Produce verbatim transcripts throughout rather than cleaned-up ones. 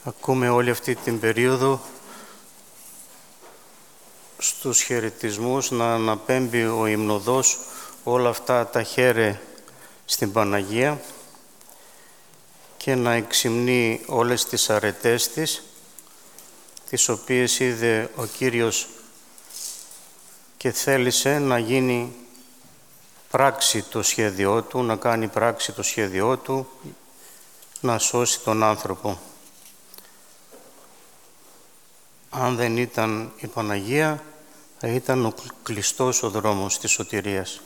Ακούμε όλη αυτή την περίοδο στους χαιρετισμούς να αναπέμπει ο υμνοδός όλα αυτά τα χαίρε στην Παναγία και να εξυμνεί όλες τις αρετές της, τις οποίες είδε ο Κύριος και θέλησε να γίνει πράξη το σχέδιό Του, να κάνει πράξη το σχέδιό Του, να σώσει τον άνθρωπο. Αν δεν ήταν η Παναγία, θα ήταν ο κλειστός ο δρόμος της σωτηρίας.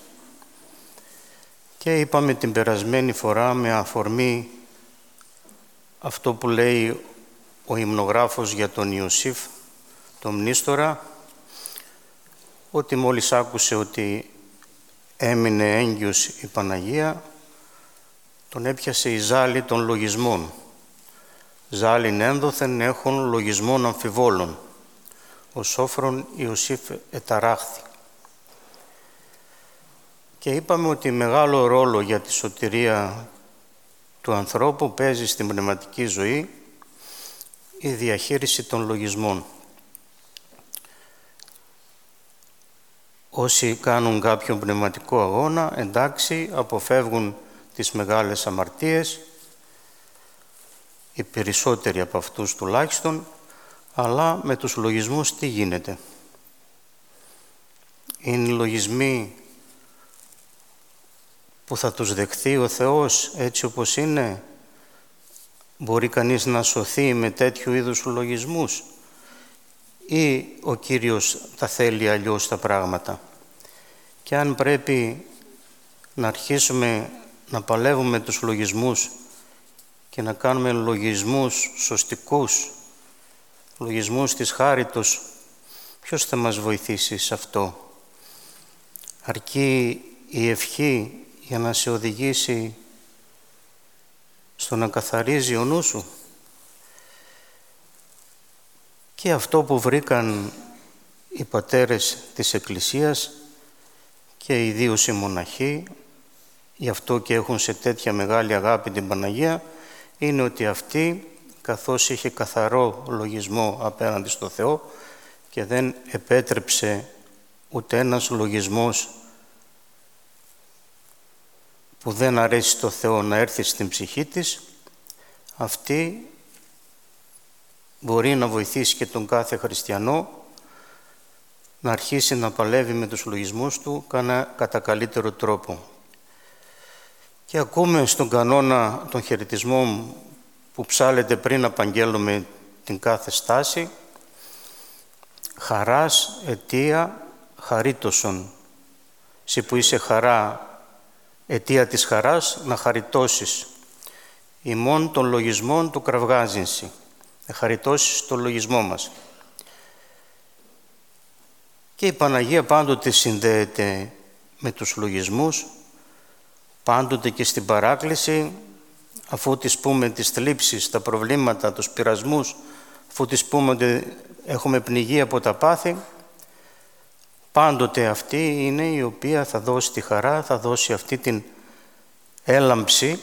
Και είπαμε την περασμένη φορά με αφορμή αυτό που λέει ο υμνογράφος για τον Ιωσήφ, τον μνήστορα, ότι μόλις άκουσε ότι έμεινε έγκυος η Παναγία, τον έπιασε η ζάλη των λογισμών. Ζάλιν ένδοθεν έχουν λογισμών αμφιβόλων. Ο σόφρον Ιωσήφ εταράχθη. Και είπαμε ότι μεγάλο ρόλο για τη σωτηρία του ανθρώπου παίζει στην πνευματική ζωή η διαχείριση των λογισμών. Όσοι κάνουν κάποιον πνευματικό αγώνα, εντάξει, αποφεύγουν τις μεγάλες αμαρτίες, οι περισσότεροι από αυτούς τουλάχιστον, αλλά με τους λογισμούς τι γίνεται. Είναι οι λογισμοί που θα τους δεχθεί ο Θεός έτσι όπως είναι. Μπορεί κανείς να σωθεί με τέτοιου είδους λογισμούς ή ο Κύριος τα θέλει αλλιώς τα πράγματα. Και αν πρέπει να αρχίσουμε να παλεύουμε τους λογισμούς και να κάνουμε λογισμούς σωστικούς, λογισμούς της χάριτος, ποιος θα μας βοηθήσει σε αυτό? Αρκεί η ευχή για να σε οδηγήσει στο να καθαρίζει ο νου σου. Και αυτό που βρήκαν οι πατέρες της Εκκλησίας και ιδίως οι μοναχοί, γι' αυτό και έχουν σε τέτοια μεγάλη αγάπη την Παναγία, είναι ότι αυτή, καθώς είχε καθαρό λογισμό απέναντι στο Θεό και δεν επέτρεψε ούτε ένας λογισμός που δεν αρέσει στο Θεό να έρθει στην ψυχή της, αυτή μπορεί να βοηθήσει και τον κάθε χριστιανό να αρχίσει να παλεύει με τους λογισμούς του κατά καλύτερο τρόπο. Και ακούμε στον κανόνα των χαιρετισμών που ψάλλεται πριν απαγγέλουμε την κάθε στάση, χαράς αιτία χαρίτωσον. Συ που είσαι χαρά, αιτία της χαράς, να χαριτώσεις. Ημών των λογισμών του κραυγάζυνσι. Να χαριτώσεις το λογισμό μας. Και η Παναγία πάντοτε συνδέεται με τους λογισμούς, πάντοτε και στην παράκληση, αφού της πούμε τις θλίψεις, τα προβλήματα, τους πειρασμούς, αφού της πούμε ότι έχουμε πνιγεί από τα πάθη, πάντοτε αυτή είναι η οποία θα δώσει τη χαρά, θα δώσει αυτή την έλαμψη,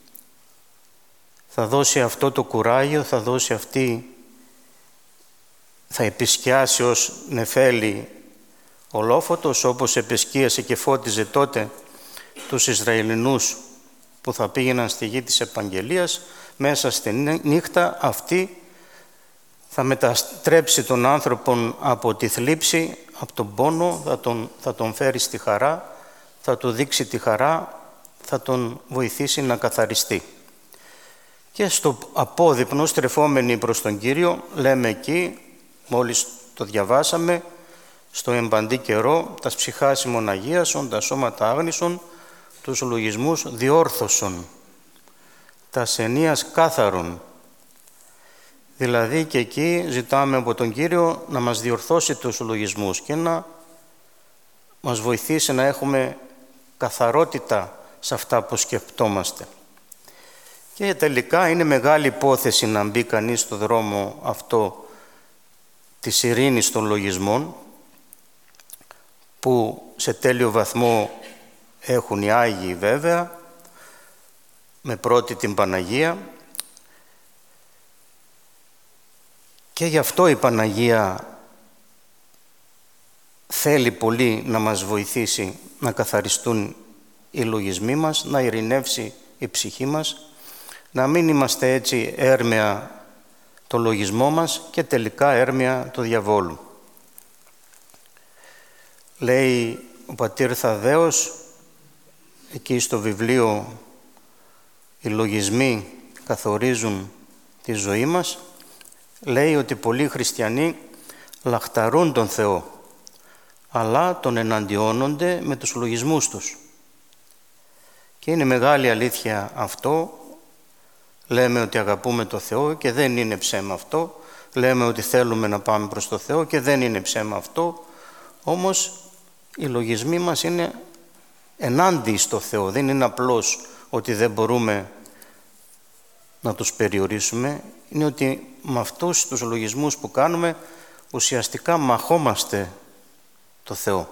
θα δώσει αυτό το κουράγιο, θα δώσει αυτή, θα επισκιάσει ως νεφέλη ολόφωτος, όπως επισκίασε και φώτιζε τότε τους Ισραηλινούς που θα πήγαιναν στη γη της Επαγγελίας. Μέσα στη νύχτα αυτή θα μεταστρέψει τον άνθρωπον από τη θλίψη, από τον πόνο, θα τον, θα τον φέρει στη χαρά, θα του δείξει τη χαρά, θα τον βοηθήσει να καθαριστεί. Και στο απόδειπνο, στρεφόμενοι προς τον Κύριο, λέμε εκεί, μόλις το διαβάσαμε, στο εμπαντή καιρό, τας ψυχάς ημών αγίασον, τα σώματα άγνησον, τους λογισμούς διόρθωσον, τας ενίας κάθαρον. Δηλαδή και εκεί ζητάμε από τον Κύριο να μας διορθώσει τους λογισμούς και να μας βοηθήσει να έχουμε καθαρότητα σε αυτά που σκεπτόμαστε. Και τελικά είναι μεγάλη υπόθεση να μπει κανείς στο δρόμο αυτό της ειρήνης των λογισμών, που σε τέλειο βαθμό έχουν οι Άγιοι βέβαια, με πρώτη την Παναγία, Και γι' αυτό η Παναγία θέλει πολύ να μας βοηθήσει να καθαριστούν οι λογισμοί μας, να ειρηνεύσει η ψυχή μας, να μην είμαστε έτσι έρμεα το λογισμό μας και τελικά έρμεα του διαβόλου. Λέει ο πατήρ Θαδδαίος, εκεί στο βιβλίο «Οι λογισμοί καθορίζουν τη ζωή μας», λέει ότι πολλοί χριστιανοί λαχταρούν τον Θεό, αλλά τον εναντιώνονται με τους λογισμούς τους. Και είναι μεγάλη αλήθεια αυτό. Λέμε ότι αγαπούμε το Θεό και δεν είναι ψέμα αυτό. Λέμε ότι θέλουμε να πάμε προς το Θεό και δεν είναι ψέμα αυτό. Όμως οι λογισμοί μας είναι ενάντια στο Θεό. Δεν είναι απλώς ότι δεν μπορούμε να τους περιορίσουμε. Είναι ότι με αυτούς τους λογισμούς που κάνουμε ουσιαστικά μαχόμαστε το Θεό.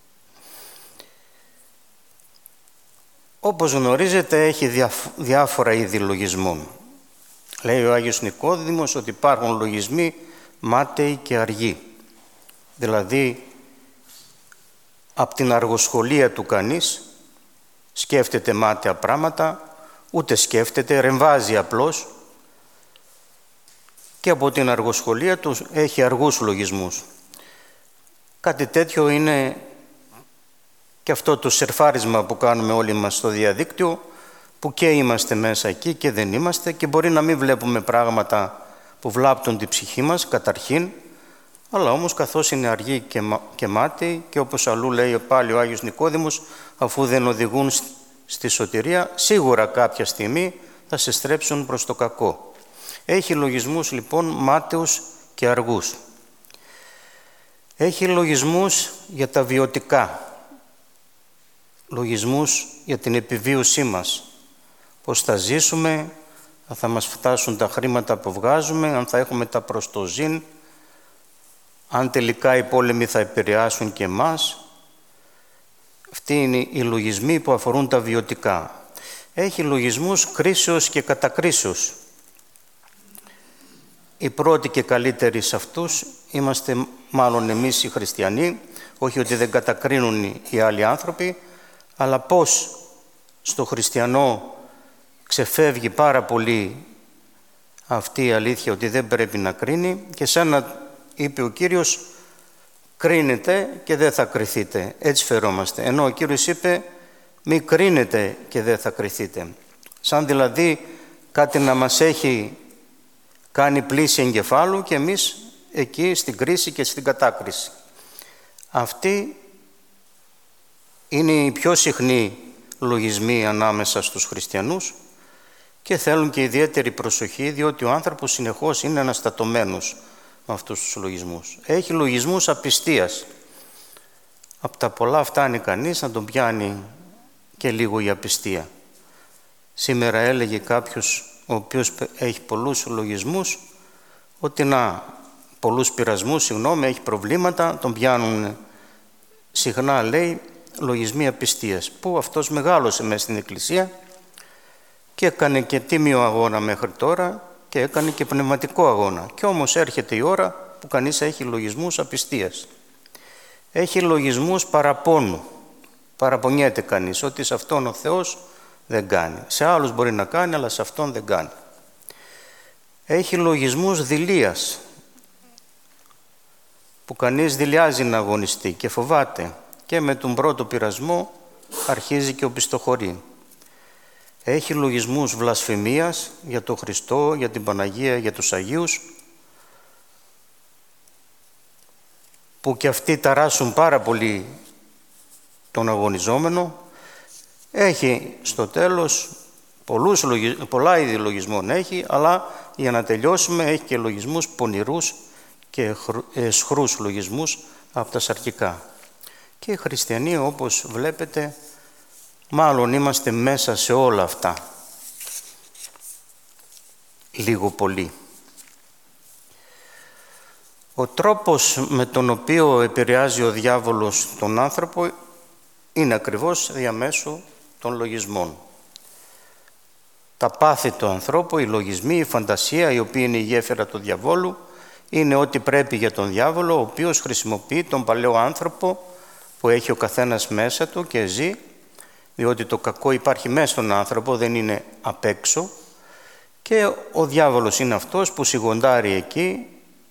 Όπως γνωρίζετε, έχει διάφορα είδη λογισμών. Λέει ο Άγιος Νικόδημος ότι υπάρχουν λογισμοί μάταιοι και αργοί. Δηλαδή, από την αργοσχολία του κανείς σκέφτεται μάταια πράγματα, ούτε σκέφτεται, ρεμβάζει απλώς, και από την αργοσχολία του έχει αργούς λογισμούς. Κάτι τέτοιο είναι και αυτό το σερφάρισμα που κάνουμε όλοι μας στο διαδίκτυο, που και είμαστε μέσα εκεί και δεν είμαστε, και μπορεί να μην βλέπουμε πράγματα που βλάπτουν την ψυχή μας καταρχήν, αλλά όμως καθώς είναι αργοί και, μα, και μάταιοι, και όπως αλλού λέει πάλι ο Άγιος Νικόδημος, αφού δεν οδηγούν στη σωτηρία, σίγουρα κάποια στιγμή θα σε στρέψουν προς το κακό. Έχει λογισμούς λοιπόν μάταιους και αργούς. Έχει λογισμούς για τα βιωτικά, λογισμούς για την επιβίωσή μας, πώς θα ζήσουμε, αν θα μας φτάσουν τα χρήματα που βγάζουμε, αν θα έχουμε τα προστοζήν, αν τελικά οι πόλεμοι θα επηρεάσουν και εμάς. Αυτοί είναι οι λογισμοί που αφορούν τα βιωτικά. Έχει λογισμούς κρίσεως και κατακρίσεως. Οι πρώτοι και καλύτεροι σε αυτούς είμαστε μάλλον εμείς οι χριστιανοί, όχι ότι δεν κατακρίνουν οι άλλοι άνθρωποι, αλλά πώς στο χριστιανό ξεφεύγει πάρα πολύ αυτή η αλήθεια ότι δεν πρέπει να κρίνει, και σαν να είπε ο Κύριος, κρίνετε και δεν θα κριθείτε. Έτσι φερόμαστε. Ενώ ο Κύριος είπε, μη κρίνετε και δεν θα κριθείτε. Σαν δηλαδή κάτι να μας έχει κάνει πλήση εγκεφάλου και εμείς εκεί στην κρίση και στην κατάκριση. Αυτή είναι οι πιο συχνοί λογισμοί ανάμεσα στους χριστιανούς και θέλουν και ιδιαίτερη προσοχή, διότι ο άνθρωπος συνεχώς είναι αναστατωμένος με αυτούς τους λογισμούς. Έχει λογισμούς απιστίας. Από τα πολλά φτάνει κανείς να τον πιάνει και λίγο η απιστία. Σήμερα έλεγε κάποιος, ο οποίος έχει πολλούς λογισμούς, ότι να, πολλούς πειρασμούς, συγγνώμη, έχει προβλήματα, τον πιάνουν συχνά, λέει, λογισμοί απιστίας, που αυτός μεγάλωσε μέσα στην Εκκλησία και έκανε και τίμιο αγώνα μέχρι τώρα και έκανε και πνευματικό αγώνα. Και όμως έρχεται η ώρα που κανείς έχει λογισμούς απιστίας. Έχει λογισμούς παραπόνου. Παραπονιέται κανείς ότι σε αυτόν ο Θεός δεν κάνει. Σε άλλους μπορεί να κάνει, αλλά σε αυτόν δεν κάνει. Έχει λογισμούς δειλίας, που κανείς δειλιάζει να αγωνιστεί και φοβάται, και με τον πρώτο πειρασμό αρχίζει και οπισθοχωρεί. Έχει λογισμούς βλασφημίας για τον Χριστό, για την Παναγία, για τους Αγίους, που και αυτοί ταράσουν πάρα πολύ τον αγωνιζόμενο. Έχει στο τέλος πολλούς, πολλά είδη λογισμών έχει, αλλά για να τελειώσουμε έχει και λογισμούς πονηρούς και αισχρούς λογισμούς από τα σαρκικά. Και οι χριστιανοί, όπως βλέπετε, μάλλον είμαστε μέσα σε όλα αυτά, λίγο πολύ. Ο τρόπος με τον οποίο επηρεάζει ο διάβολος τον άνθρωπο είναι ακριβώς διαμέσου των λογισμών. Τα πάθη του ανθρώπου, οι λογισμοί, η φαντασία, η οποία είναι η γέφυρα του διαβόλου, είναι ό,τι πρέπει για τον διάβολο, ο οποίος χρησιμοποιεί τον παλαιό άνθρωπο που έχει ο καθένας μέσα του και ζει, διότι το κακό υπάρχει μέσα στον άνθρωπο, δεν είναι απ' έξω, και ο διάβολος είναι αυτός που σιγοντάρει εκεί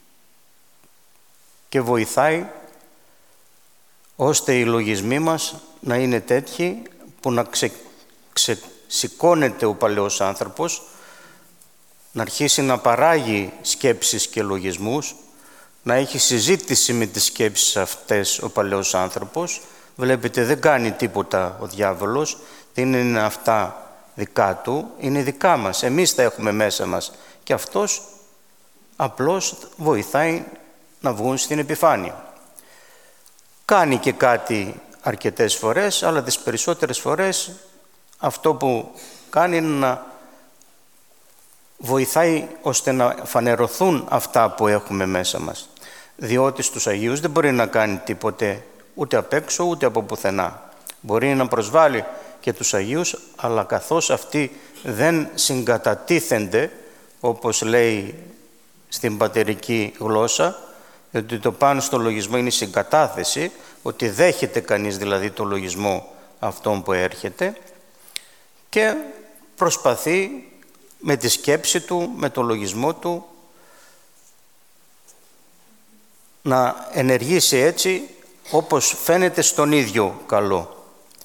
και βοηθάει ώστε οι λογισμοί μας να είναι τέτοιοι που να ξε, ξε, σηκώνεται ο παλαιός άνθρωπος, να αρχίσει να παράγει σκέψεις και λογισμούς, να έχει συζήτηση με τις σκέψεις αυτές ο παλαιός άνθρωπος. Βλέπετε, δεν κάνει τίποτα ο διάβολος, δεν είναι αυτά δικά του, είναι δικά μας. Εμείς τα έχουμε μέσα μας και αυτός απλώς βοηθάει να βγουν στην επιφάνεια. Κάνει και κάτι αρκετές φορές, αλλά τις περισσότερες φορές αυτό που κάνει είναι να βοηθάει ώστε να φανερωθούν αυτά που έχουμε μέσα μας. Διότι στους Αγίους δεν μπορεί να κάνει τίποτε ούτε απ' έξω ούτε από πουθενά. Μπορεί να προσβάλλει και τους Αγίους, αλλά καθώς αυτοί δεν συγκατατίθενται, όπως λέει στην πατερική γλώσσα, ότι το πάνω στο λογισμό είναι η συγκατάθεση, ότι δέχεται κανείς δηλαδή το λογισμό αυτόν που έρχεται και προσπαθεί με τη σκέψη του, με το λογισμό του, να ενεργήσει έτσι όπως φαίνεται στον ίδιο καλό.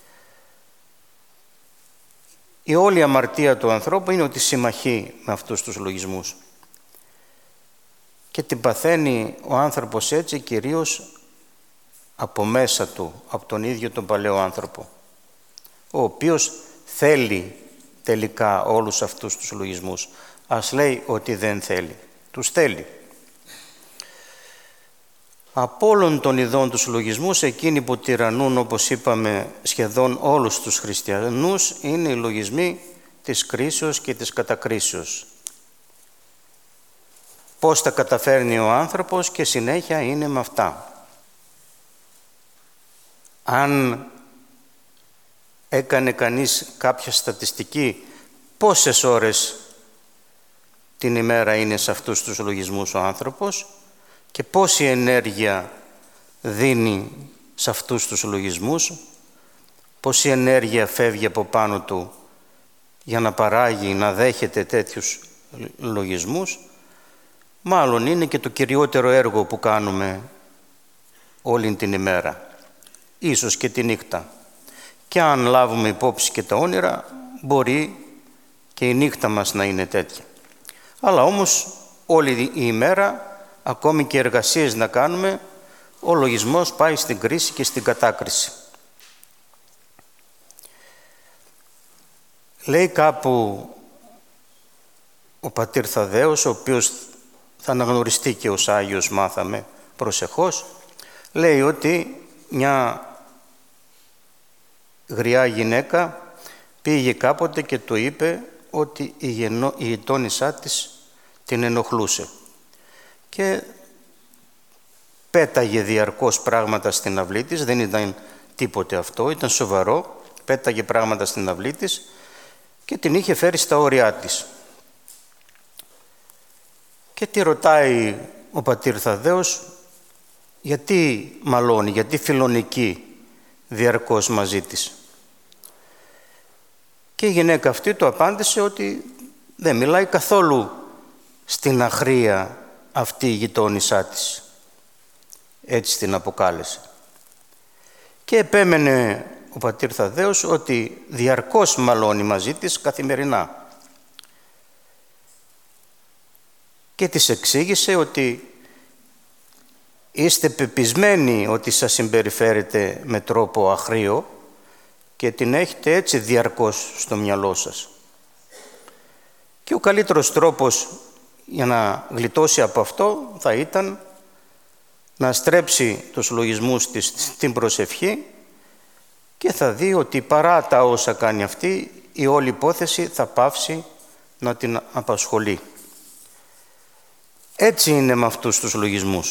Η όλη αμαρτία του ανθρώπου είναι ότι συμμαχεί με αυτούς τους λογισμούς. Και την παθαίνει ο άνθρωπος έτσι κυρίως από μέσα του, από τον ίδιο τον παλαιό άνθρωπο, ο οποίος θέλει τελικά όλους αυτούς τους λογισμούς. Ας λέει ότι δεν θέλει. Τους θέλει. Από όλων των ειδών τους λογισμούς, εκείνοι που τυραννούν, όπως είπαμε, σχεδόν όλους τους χριστιανούς, είναι οι λογισμοί της κρίσεως και της κατακρίσεως. Πώς τα καταφέρνει ο άνθρωπος και συνέχεια είναι με αυτά. Αν έκανε κανείς κάποια στατιστική πόσες ώρες την ημέρα είναι σε αυτούς τους λογισμούς ο άνθρωπος και πόση ενέργεια δίνει σε αυτούς τους λογισμούς, πόση ενέργεια φεύγει από πάνω του για να παράγει, να δέχεται τέτοιους λογισμούς, μάλλον είναι και το κυριότερο έργο που κάνουμε όλη την ημέρα, ίσως και τη νύχτα. Και αν λάβουμε υπόψη και τα όνειρα, μπορεί και η νύχτα μας να είναι τέτοια. Αλλά όμως όλη η ημέρα, ακόμη και εργασίες να κάνουμε, ο λογισμός πάει στην κρίση και στην κατάκριση. Λέει κάπου ο πατήρ Θαδδαίος, ο οποίος θα αναγνωριστεί και ως Άγιος, μάθαμε προσεχώς, λέει ότι μια γριά γυναίκα πήγε κάποτε και του είπε ότι η, γενο, η γειτόνισσά της την ενοχλούσε και πέταγε διαρκώς πράγματα στην αυλή της, δεν ήταν τίποτε αυτό, ήταν σοβαρό, πέταγε πράγματα στην αυλή της και την είχε φέρει στα όρια της. Και τη ρωτάει ο πατήρ Θαδδαίος, γιατί μαλώνει, γιατί φιλονικεί διαρκώς μαζί της. Και η γυναίκα αυτή του απάντησε ότι δεν μιλάει καθόλου στην αχρία αυτή η γειτόνισσά της. Έτσι την αποκάλεσε. Και επέμενε ο πατήρ Θαδδαίος ότι διαρκώς μαλώνει μαζί της καθημερινά. Και της εξήγησε ότι είστε πεπισμένοι ότι σας συμπεριφέρετε με τρόπο αχρίο και την έχετε έτσι διαρκώς στο μυαλό σας. Και ο καλύτερος τρόπος για να γλιτώσει από αυτό θα ήταν να στρέψει τους λογισμούς της στην προσευχή και θα δει ότι παρά τα όσα κάνει αυτή, η όλη υπόθεση θα πάυσει να την απασχολεί. Έτσι είναι με αυτούς τους λογισμούς.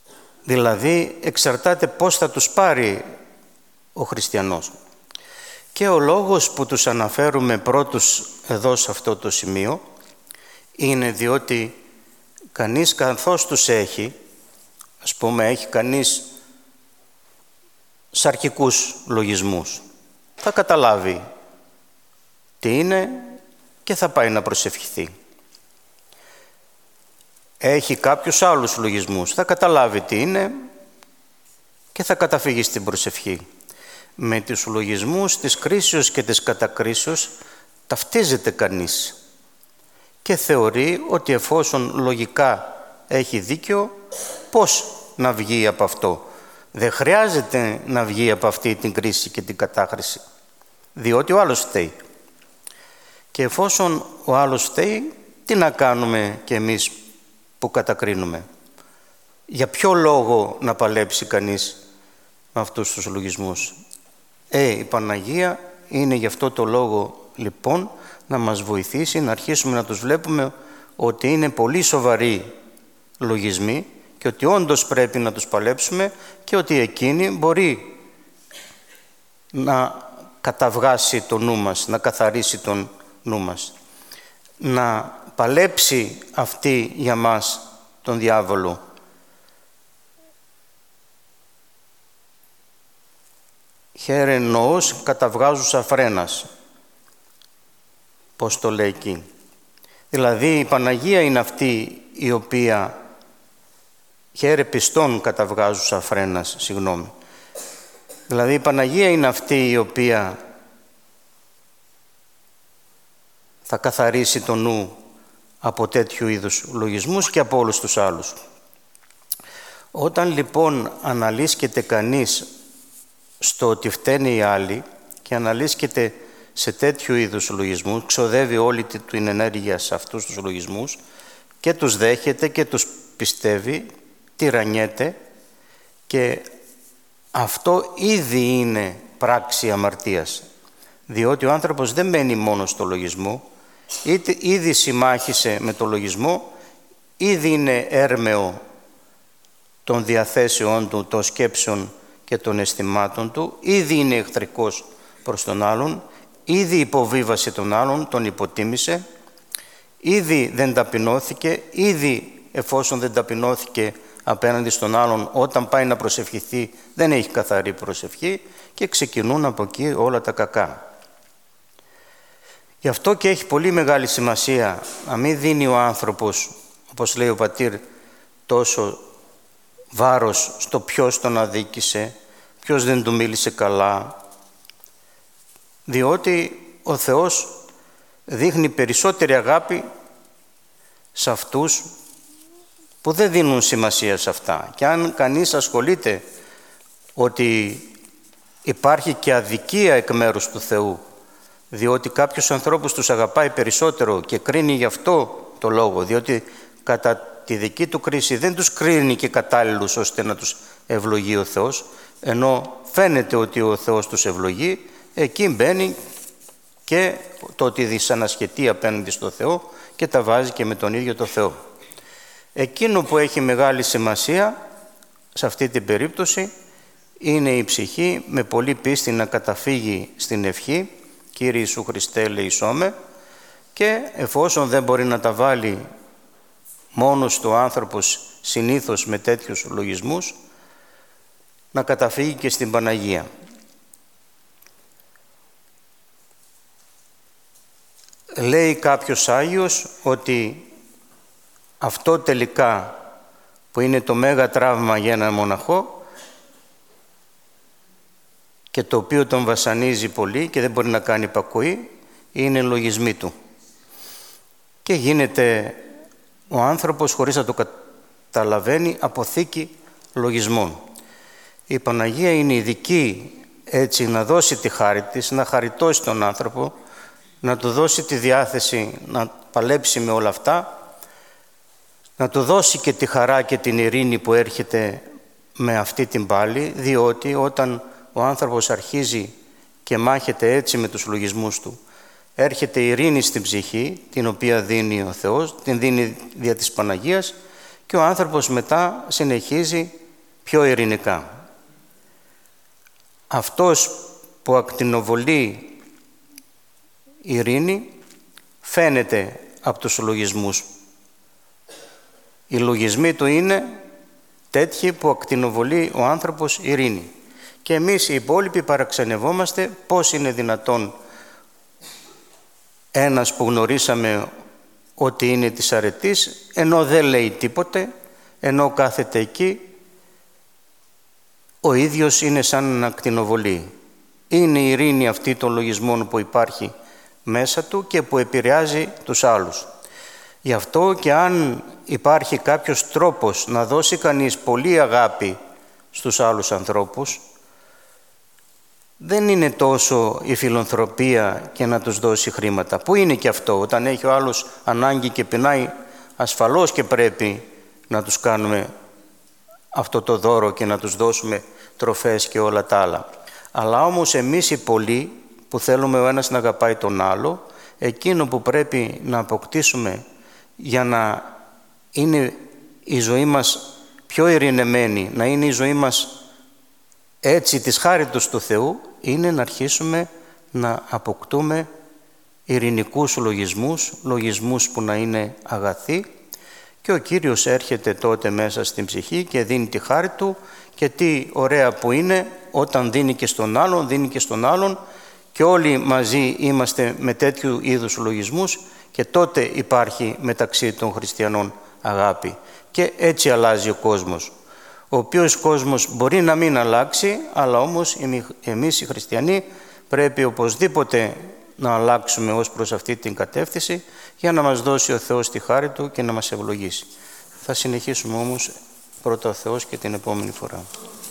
Δηλαδή εξαρτάται πώς θα τους πάρει ο χριστιανός. Και ο λόγος που τους αναφέρουμε πρώτους εδώ σε αυτό το σημείο είναι διότι κανείς καθώς τους έχει, ας πούμε έχει κανείς σαρκικούς λογισμούς, θα καταλάβει τι είναι και θα πάει να προσευχηθεί. Έχει κάποιους άλλους λογισμούς, θα καταλάβει τι είναι και θα καταφύγει στην προσευχή. Με τους λογισμούς της κρίσεως και της κατακρίσεως ταυτίζεται κανείς και θεωρεί ότι εφόσον λογικά έχει δίκιο, πώς να βγει από αυτό. Δεν χρειάζεται να βγει από αυτή την κρίση και την κατάχρηση, διότι ο άλλος φταίει. Και εφόσον ο άλλος φταίει, τι να κάνουμε κι εμείς που κατακρίνουμε. Για ποιο λόγο να παλέψει κανείς με αυτούς τους λογισμούς. Ε, η Παναγία είναι γι' αυτό το λόγο λοιπόν να μας βοηθήσει να αρχίσουμε να τους βλέπουμε ότι είναι πολύ σοβαροί λογισμοί και ότι όντως πρέπει να τους παλέψουμε και ότι εκείνη μπορεί να καταβγάσει το νου μας, να καθαρίσει τον νου μας, να παλέψει αυτή για μας τον διάβολο. Χαίρε νοός καταβγάζουσα φρένας, πώς το λέει εκεί. Δηλαδή η Παναγία είναι αυτή η οποία χαίρε πιστών καταβγάζουσα φρένας, συγγνώμη. Δηλαδή η Παναγία είναι αυτή η οποία θα καθαρίσει το νου από τέτοιου είδους λογισμούς και από όλους τους άλλους. Όταν λοιπόν αναλύσκεται κανείς στο ότι φταίνει οι άλλοι και αναλύσκεται σε τέτοιου είδους λογισμούς, ξοδεύει όλη την ενέργεια σε αυτούς τους λογισμούς και τους δέχεται και τους πιστεύει, τυραννιέται και αυτό ήδη είναι πράξη αμαρτίας. Διότι ο άνθρωπος δεν μένει μόνο στο λογισμό, ήδη συμμάχισε με το λογισμό, ήδη είναι έρμεο των διαθέσεών του, των σκέψεων και των αισθημάτων του, ήδη είναι εχθρικός προς τον άλλον, ήδη υποβίβασε τον άλλον, τον υποτίμησε, ήδη δεν ταπεινώθηκε, ήδη εφόσον δεν ταπεινώθηκε απέναντι στον άλλον, όταν πάει να προσευχηθεί δεν έχει καθαρή προσευχή και ξεκινούν από εκεί όλα τα κακά. Γι' αυτό και έχει πολύ μεγάλη σημασία να μην δίνει ο άνθρωπος, όπως λέει ο πατήρ, τόσο βάρος στο ποιος τον αδίκησε, ποιος δεν του μίλησε καλά, διότι ο Θεός δείχνει περισσότερη αγάπη σε αυτούς που δεν δίνουν σημασία σε αυτά. Και αν κανείς ασχολείται ότι υπάρχει και αδικία εκ μέρους του Θεού, διότι κάποιους ανθρώπους τους αγαπάει περισσότερο και κρίνει γι' αυτό το λόγο, διότι κατά τη δική του κρίση δεν τους κρίνει και κατάλληλους ώστε να τους ευλογεί ο Θεός, ενώ φαίνεται ότι ο Θεός τους ευλογεί, εκεί μπαίνει και το ότι δυσανασχετεί απέναντι στο Θεό και τα βάζει και με τον ίδιο το Θεό. Εκείνο που έχει μεγάλη σημασία σε αυτή την περίπτωση είναι η ψυχή με πολύ πίστη να καταφύγει στην ευχή «Κύριε Ιησού Χριστέ ελεησόμαι», και εφόσον δεν μπορεί να τα βάλει μόνος του άνθρωπος συνήθως με τέτοιους λογισμούς, να καταφύγει και στην Παναγία. Λέει κάποιος Άγιος ότι αυτό τελικά που είναι το μέγα τραύμα για έναν μοναχό και το οποίο τον βασανίζει πολύ και δεν μπορεί να κάνει υπακοή, είναι λογισμοί του. Και γίνεται ο άνθρωπος, χωρίς να το καταλαβαίνει, αποθήκη λογισμών. Η Παναγία είναι ειδική έτσι να δώσει τη χάρη της, να χαριτώσει τον άνθρωπο, να του δώσει τη διάθεση να παλέψει με όλα αυτά, να του δώσει και τη χαρά και την ειρήνη που έρχεται με αυτή την πάλη, διότι όταν ο άνθρωπος αρχίζει και μάχεται έτσι με τους λογισμούς του, έρχεται η ειρήνη στην ψυχή, την οποία δίνει ο Θεός, την δίνει δια της Παναγίας, και ο άνθρωπος μετά συνεχίζει πιο ειρηνικά. Αυτός που ακτινοβολεί ειρήνη φαίνεται από τους λογισμούς. Οι λογισμοί του είναι τέτοιοι που ακτινοβολεί ο άνθρωπος ειρήνη. Και εμείς οι υπόλοιποι παραξενευόμαστε πώς είναι δυνατόν ένας που γνωρίσαμε ότι είναι της αρετής, ενώ δεν λέει τίποτε, ενώ κάθεται εκεί, ο ίδιος είναι σαν να ακτινοβολεί. Είναι η ειρήνη αυτή των λογισμών που υπάρχει μέσα του και που επηρεάζει τους άλλους. Γι' αυτό και αν υπάρχει κάποιος τρόπος να δώσει κανείς πολύ αγάπη στους άλλους ανθρώπους, δεν είναι τόσο η φιλανθρωπία και να τους δώσει χρήματα. Πού είναι και αυτό? Όταν έχει ο άλλος ανάγκη και πεινάει, ασφαλώς και πρέπει να τους κάνουμε αυτό το δώρο και να τους δώσουμε τροφές και όλα τα άλλα. Αλλά όμως εμείς οι πολλοί που θέλουμε ο ένας να αγαπάει τον άλλο, εκείνο που πρέπει να αποκτήσουμε για να είναι η ζωή μας πιο ειρηνεμένη, να είναι η ζωή μας έτσι της χάριτος του Θεού, είναι να αρχίσουμε να αποκτούμε ειρηνικούς λογισμούς, λογισμούς που να είναι αγαθοί, και ο Κύριος έρχεται τότε μέσα στην ψυχή και δίνει τη χάρη Του, και τι ωραία που είναι όταν δίνει και στον άλλον, δίνει και στον άλλον, και όλοι μαζί είμαστε με τέτοιου είδους λογισμούς, και τότε υπάρχει μεταξύ των χριστιανών αγάπη. Και έτσι αλλάζει ο κόσμος. Ο οποίος κόσμος μπορεί να μην αλλάξει, αλλά όμως εμείς οι χριστιανοί πρέπει οπωσδήποτε να αλλάξουμε ως προς αυτή την κατεύθυνση, για να μας δώσει ο Θεός τη χάρη Του και να μας ευλογήσει. Θα συνεχίσουμε όμως πρώτα ο Θεός και την επόμενη φορά.